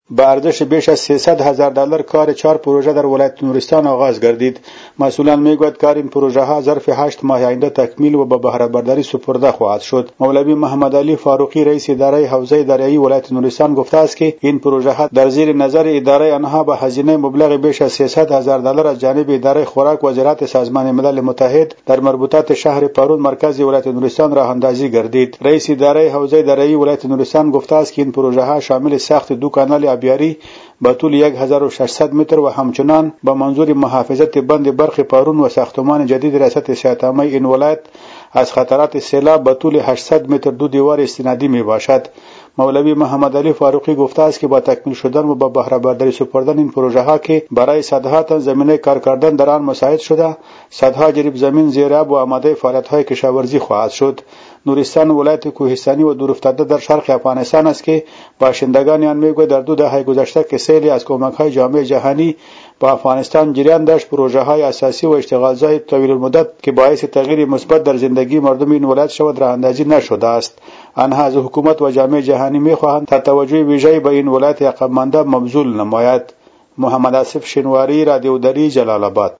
به ارزش بیش از 300,000 دلار کار 4 پروژه در ولایت نورستان آغاز گردید. مسئولان میگوید کار این پروژه ها ظرف 8 ماه آینده تکمیل و به بهره برداری سپرده خواهد شد. مولوی محمد علی فاروقی رئیس اداره حوزه دریایی ولایت نورستان گفته است که این پروژه ها در زیر نظر اداره آنها به هزینه مبلغ بیش از 300,000 دلار از جانب اداره خوراک و زراعت سازمان ملل متحد در مربوطات شهر پارون مرکز ولایت نورستان راه اندازی گردید. رئیس اداره حوزه دریایی ولایت نورستان گفته است که این پروژه ها شامل ساخت 2 کانال آبیاری با طول 1600 متر و همچنان به منظور محافظت بند برق پارون و ساختمان جدید ریاست صحت عامه این ولایت از خطرات سیلاب به طول 800 متر 2 دیوار استنادی می باشد. مولوی محمد علی فاروقی گفته است که با تکمیل شدن و با بهره برداری سپردن این پروژه ها که برای صدها تن زمینه کار کردن در آن مساعد شده، صدها جریب زمین زیر آب و آماده فعالیت های کشاورزی خواهد شد. نورستان ولایت کوهستانی و دورافتاده در شرق افغانستان است که باشندگان آن میگویند در 2 دهه گذشته که سیلی از کمک های جامعه جهانی با افغانستان جریان داشت، پروژه های اساسی و اشتغالزای طویل المدت که باعث تغییر مثبت در زندگی مردم این ولایت شود راه اندازی نشده است. آنها از حکومت و جامعه جهانی میخواهند تا توجه ویژه‌ای به این ولایت عقب مانده مبذول نماید. محمد آصف شینواری، رادیو دری، جلال آباد.